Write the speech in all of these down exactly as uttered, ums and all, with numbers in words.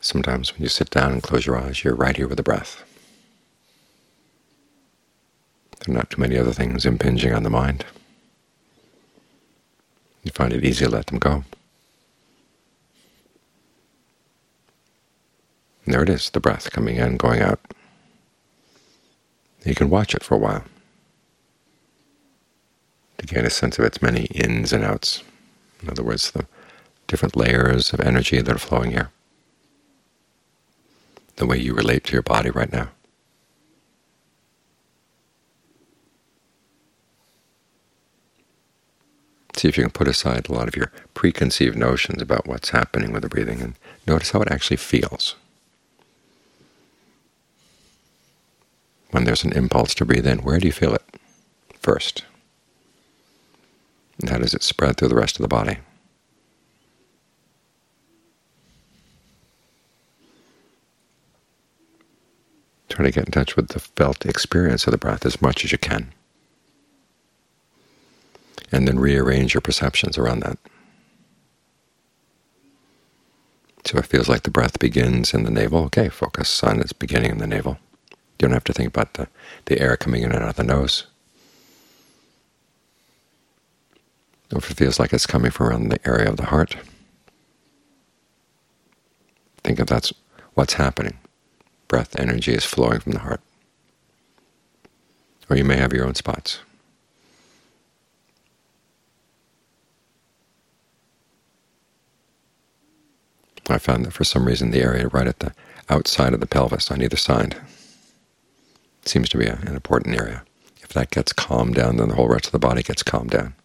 Sometimes when you sit down and close your eyes, you're right here with the breath. There are not too many other things impinging on the mind. You find it easy to let them go. And there it is, the breath coming in, going out. You can watch it for a while to gain a sense of its many ins and outs. In other words, the different layers of energy that are flowing here, the way you relate to your body right now. See if you can put aside a lot of your preconceived notions about what's happening with the breathing and notice how it actually feels. When there's an impulse to breathe in, where do you feel it first? And how does it spread through the rest of the body? Try to get in touch with the felt experience of the breath as much as you can, and then rearrange your perceptions around that. So it feels like the breath begins in the navel. Okay, focus on its beginning in the navel. You don't have to think about the, the air coming in and out of the nose. Or if it feels like it's coming from around the area of the heart, think of that's what's happening. Breath energy is flowing from the heart. Or you may have your own spots. I found that for some reason the area right at the outside of the pelvis on either side seems to be a, an important area. If that gets calmed down, then the whole rest of the body gets calmed down.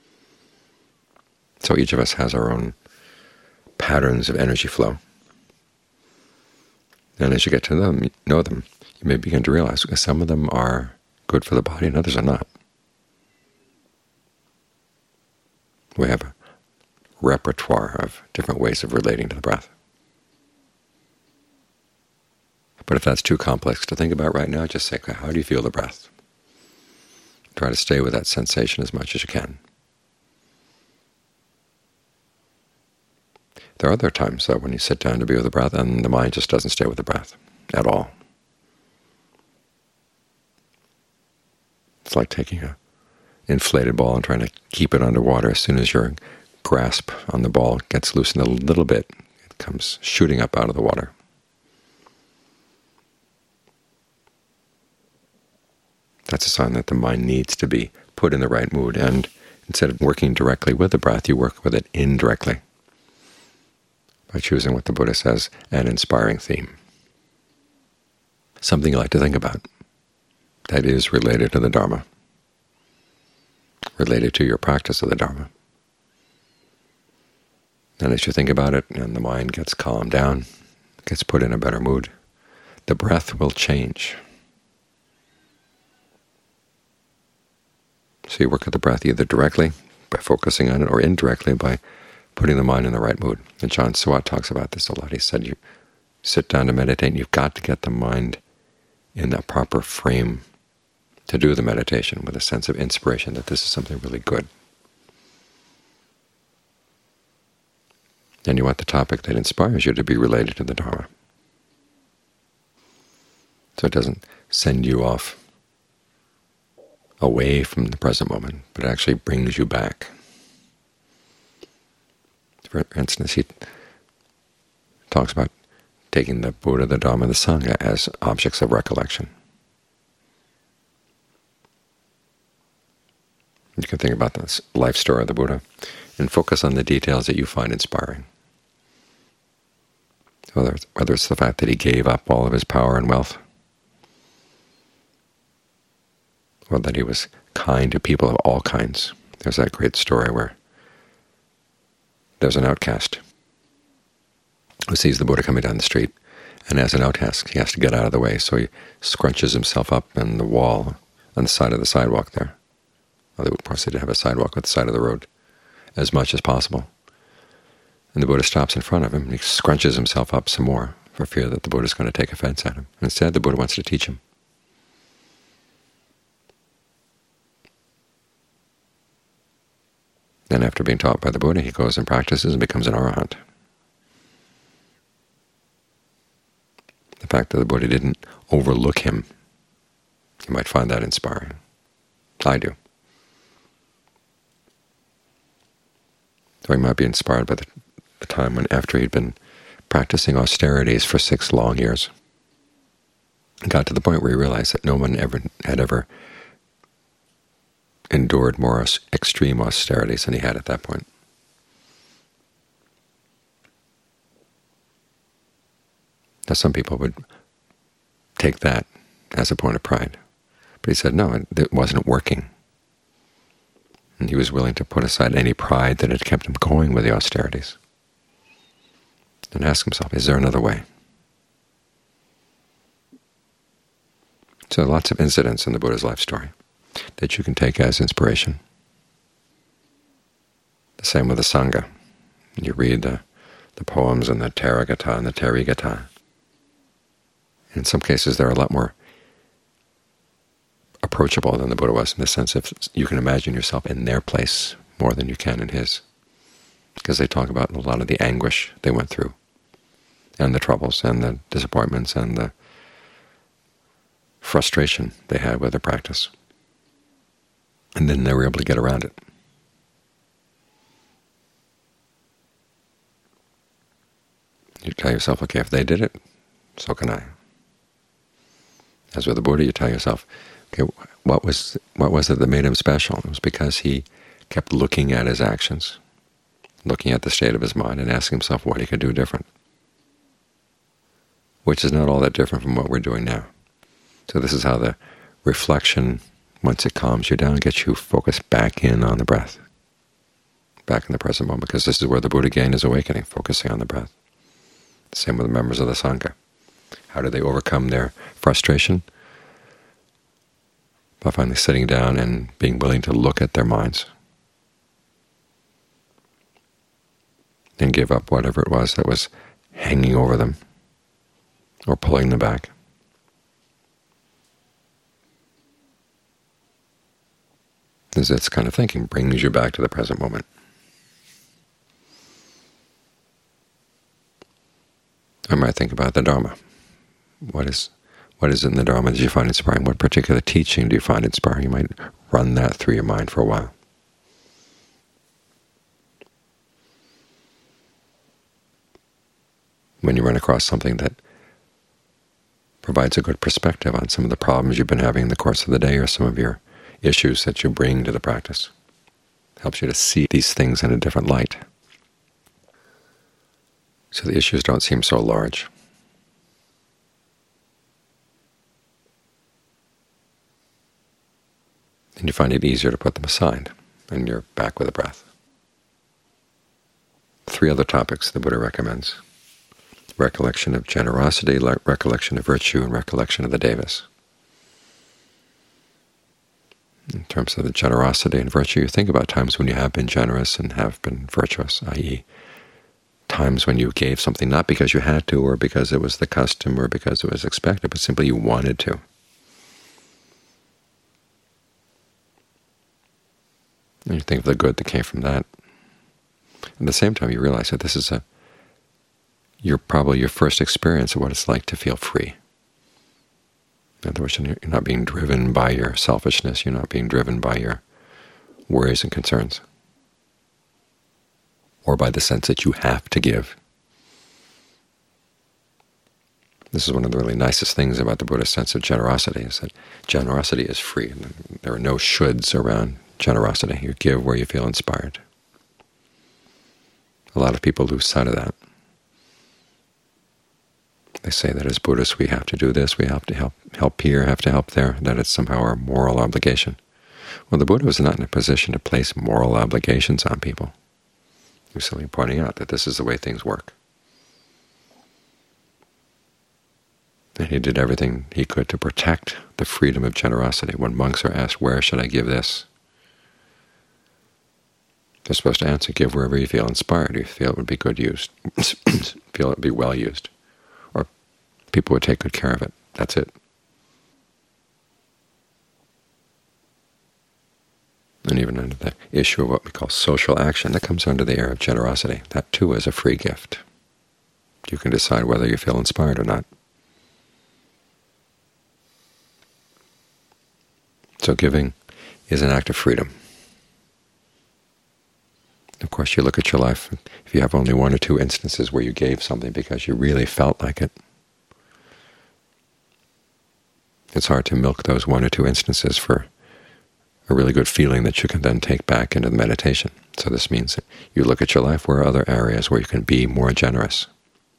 So each of us has our own patterns of energy flow. And as you get to them, know them, you may begin to realize that some of them are good for the body and others are not. We have a repertoire of different ways of relating to the breath. But if that's too complex to think about right now, just say, how do you feel the breath? Try to stay with that sensation as much as you can. There are other times, though, when you sit down to be with the breath and the mind just doesn't stay with the breath at all. It's like taking an inflated ball and trying to keep it underwater. As soon as your grasp on the ball gets loosened a little bit, it comes shooting up out of the water. That's a sign that the mind needs to be put in the right mood, and instead of working directly with the breath, you work with it indirectly by choosing what the Buddha says, an inspiring theme. Something you like to think about that is related to the Dharma, related to your practice of the Dharma. And as you think about it and the mind gets calmed down, gets put in a better mood, the breath will change. So you work with the breath either directly by focusing on it or indirectly by putting the mind in the right mood. And John Suat talks about this a lot. He said you sit down to meditate and you've got to get the mind in that proper frame to do the meditation with a sense of inspiration that this is something really good. And you want the topic that inspires you to be related to the Dharma. So it doesn't send you off away from the present moment, but it actually brings you back. For instance, he talks about taking the Buddha, the Dharma, the Sangha as objects of recollection. You can think about the life story of the Buddha and focus on the details that you find inspiring. Whether it's, whether it's the fact that he gave up all of his power and wealth, or that he was kind to people of all kinds. There's that great story where there's an outcast who sees the Buddha coming down the street, and as an outcast he has to get out of the way, so he scrunches himself up in the wall on the side of the sidewalk there. Well, they would probably to have a sidewalk at the side of the road as much as possible. And the Buddha stops in front of him, and he scrunches himself up some more for fear that the Buddha is going to take offense at him. Instead, the Buddha wants to teach him. Then after being taught by the Buddha, he goes and practices and becomes an arahant. The fact that the Buddha didn't overlook him, you might find that inspiring. I do. Or he might be inspired by the, the time when, after he'd been practicing austerities for six long years, he got to the point where he realized that no one ever had ever endured more extreme austerities than he had at that point. Now, some people would take that as a point of pride, but he said no, it, it wasn't working. And he was willing to put aside any pride that had kept him going with the austerities and ask himself, is there another way? So lots of incidents in the Buddha's life story that you can take as inspiration. The same with the Sangha. You read the, the poems in the Therigatha and the Therigatha. In some cases they're a lot more approachable than the Buddha was, in the sense of you can imagine yourself in their place more than you can in his, because they talk about a lot of the anguish they went through, and the troubles, and the disappointments, and the frustration they had with their practice. And then they were able to get around it. You tell yourself, okay, if they did it, so can I. As with the Buddha, you tell yourself, okay, what was what was it that made him special? It was because he kept looking at his actions, looking at the state of his mind, and asking himself what he could do different, which is not all that different from what we're doing now. So this is how the reflection, once it calms you down, gets you focused back in on the breath, back in the present moment, because this is where the Buddha gained his awakening, focusing on the breath. Same with the members of the Sangha. How do they overcome their frustration? By finally sitting down and being willing to look at their minds and give up whatever it was that was hanging over them or pulling them back. This, this kind of thinking brings you back to the present moment. I might think about the Dharma. What is what is in the Dharma that you find inspiring? What particular teaching do you find inspiring? You might run that through your mind for a while. When you run across something that provides a good perspective on some of the problems you've been having in the course of the day, or some of your issues that you bring to the practice, helps you to see these things in a different light, so the issues don't seem so large. And you find it easier to put them aside, and you're back with the breath. Three other topics the Buddha recommends: recollection of generosity, recollection of virtue, and recollection of the devas. In terms of the generosity and virtue, you think about times when you have been generous and have been virtuous, that is times when you gave something not because you had to, or because it was the custom, or because it was expected, but simply you wanted to. And you think of the good that came from that. At the same time, you realize that this is a you're probably your first experience of what it's like to feel free. In other words, you're not being driven by your selfishness. You're not being driven by your worries and concerns, or by the sense that you have to give. This is one of the really nicest things about the Buddhist sense of generosity, is that generosity is free. There are no shoulds around generosity. You give where you feel inspired. A lot of people lose sight of that. They say that as Buddhists we have to do this, we have to help help here, have to help there, that it's somehow our moral obligation. Well, the Buddha was not in a position to place moral obligations on people. He was simply pointing out that this is the way things work. And he did everything he could to protect the freedom of generosity. When monks are asked, where should I give this? They're supposed to answer, give wherever you feel inspired, you feel it would be good used, feel it would be well used, or people would take good care of it. That's it. And even under the issue of what we call social action, that comes under the air of generosity. That too is a free gift. You can decide whether you feel inspired or not. So giving is an act of freedom. Of course, you look at your life, if you have only one or two instances where you gave something because you really felt like it, it's hard to milk those one or two instances for a really good feeling that you can then take back into the meditation. So this means that you look at your life, where are other areas where you can be more generous.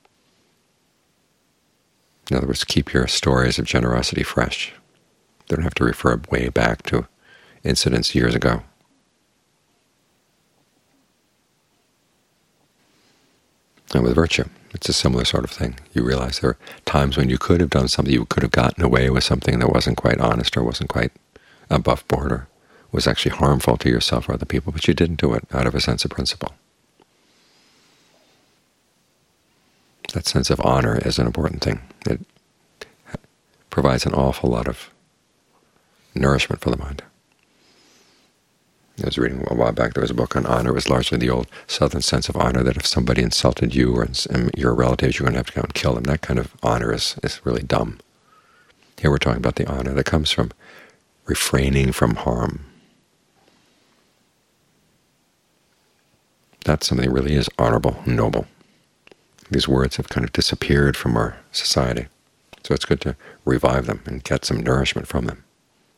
In other words, keep your stories of generosity fresh. They don't have to refer way back to incidents years ago. And with virtue, it's a similar sort of thing. You realize there are times when you could have done something, you could have gotten away with something that wasn't quite honest or wasn't quite above board or was actually harmful to yourself or other people, but you didn't do it out of a sense of principle. That sense of honor is an important thing. It provides an awful lot of nourishment for the mind. I was reading a while back, there was a book on honor. It was largely the old Southern sense of honor, that if somebody insulted you or your relatives, you're going to have to go and kill them. That kind of honor is, is really dumb. Here we're talking about the honor that comes from refraining from harm. That's something that really is honorable and noble. These words have kind of disappeared from our society, so it's good to revive them and get some nourishment from them.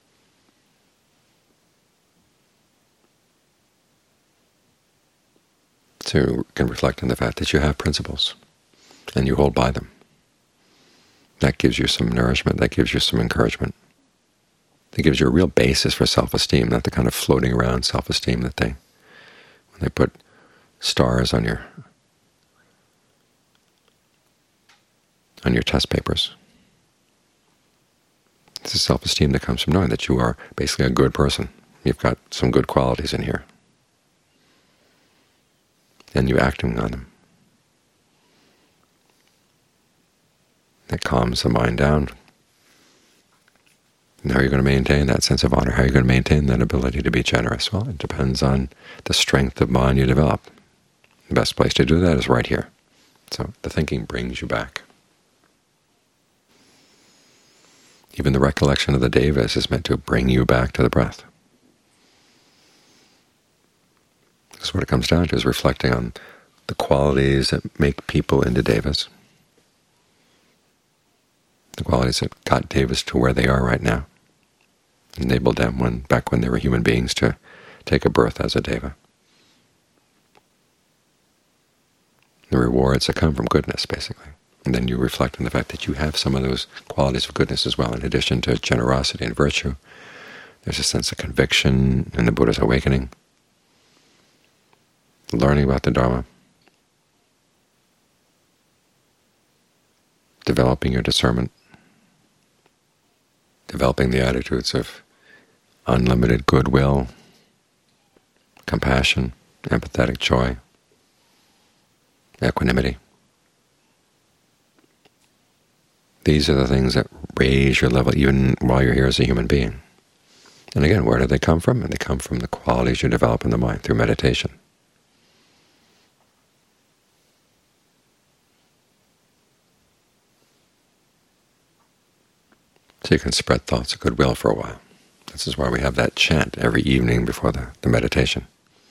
So you can reflect on the fact that you have principles and you hold by them. That gives you some nourishment, that gives you some encouragement. That gives you a real basis for self-esteem, not the kind of floating around self-esteem that they, when they put stars on your on your test papers. It's a self-esteem that comes from knowing that you are basically a good person. You've got some good qualities in here, and you're acting on them. That calms the mind down. And how are you going to maintain that sense of honor? How are you going to maintain that ability to be generous? Well, it depends on the strength of mind you develop. The best place to do that is right here. So the thinking brings you back. Even the recollection of the devas is meant to bring you back to the breath. That's what it comes down to, is reflecting on the qualities that make people into devas, the qualities that got devas to where they are right now, enabled them when back when they were human beings to take a birth as a deva. The rewards that come from goodness, basically. And then you reflect on the fact that you have some of those qualities of goodness as well. In addition to generosity and virtue, there's a sense of conviction in the Buddha's awakening, learning about the Dharma, developing your discernment, developing the attitudes of unlimited goodwill, compassion, empathetic joy, equanimity. These are the things that raise your level even while you're here as a human being. And again, where do they come from? And they come from the qualities you develop in the mind through meditation. So you can spread thoughts of goodwill for a while. This is why we have that chant every evening before the, the meditation,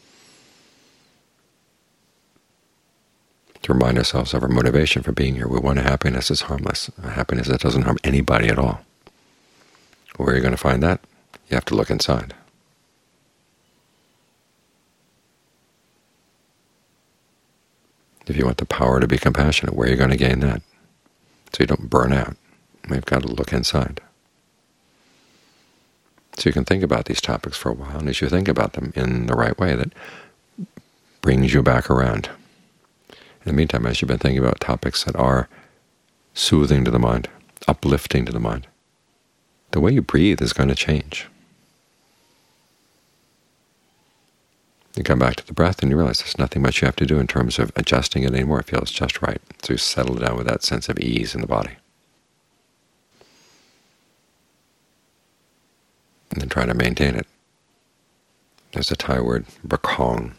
to remind ourselves of our motivation for being here. We want a happiness that's harmless, a happiness that doesn't harm anybody at all. Where are you going to find that? You have to look inside. If you want the power to be compassionate, where are you going to gain that? So you don't burn out. We've got to look inside. So you can think about these topics for a while, and as you think about them in the right way, that brings you back around. In the meantime, as you've been thinking about topics that are soothing to the mind, uplifting to the mind, the way you breathe is going to change. You come back to the breath and you realize there's nothing much you have to do in terms of adjusting it anymore. It feels just right. So you settle down with that sense of ease in the body. And then try to maintain it. There's a Thai word, prakong,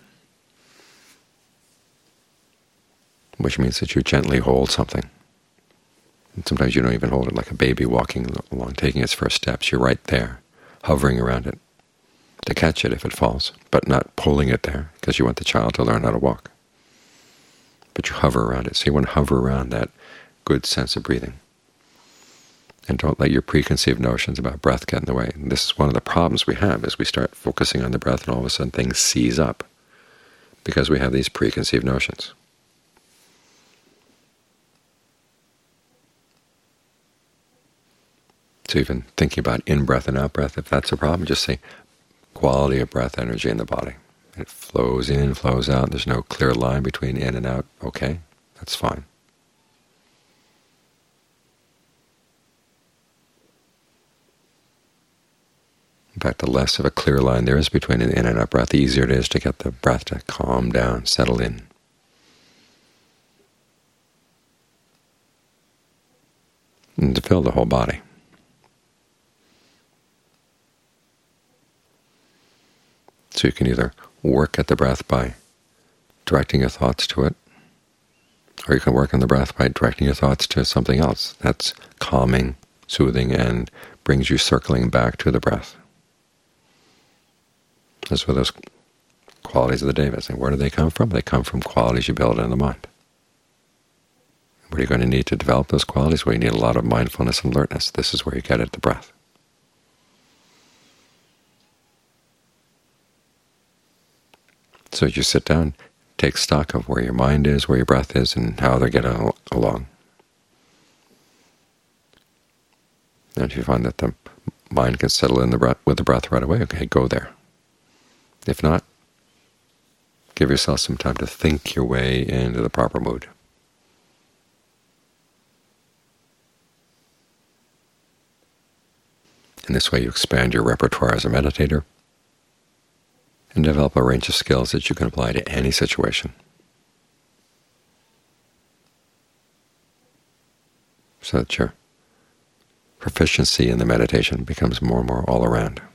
which means that you gently hold something. And sometimes you don't even hold it, like a baby walking along, taking its first steps. You're right there, hovering around it to catch it if it falls, but not pulling it there because you want the child to learn how to walk. But you hover around it. So you want to hover around that good sense of breathing. And don't let your preconceived notions about breath get in the way. And this is one of the problems we have, is we start focusing on the breath and all of a sudden things seize up because we have these preconceived notions. So even thinking about in-breath and out-breath, if that's a problem, just say quality of breath energy in the body. It flows in, flows out, and there's no clear line between in and out. Okay, that's fine. In fact, the less of a clear line there is between an in and out breath, the easier it is to get the breath to calm down, settle in. And to fill the whole body. So you can either work at the breath by directing your thoughts to it, or you can work on the breath by directing your thoughts to something else that's calming, soothing, and brings you circling back to the breath. Those were those qualities of the Devas. And where do they come from? They come from qualities you build in the mind. What are you going to need to develop those qualities? Well, you need a lot of mindfulness and alertness. This is where you get at the breath. So as you sit down, take stock of where your mind is, where your breath is, and how they're getting along. And if you find that the mind can settle in the breath, with the breath right away, okay, go there. If not, give yourself some time to think your way into the proper mood. In this way you expand your repertoire as a meditator and develop a range of skills that you can apply to any situation. So that your proficiency in the meditation becomes more and more all around.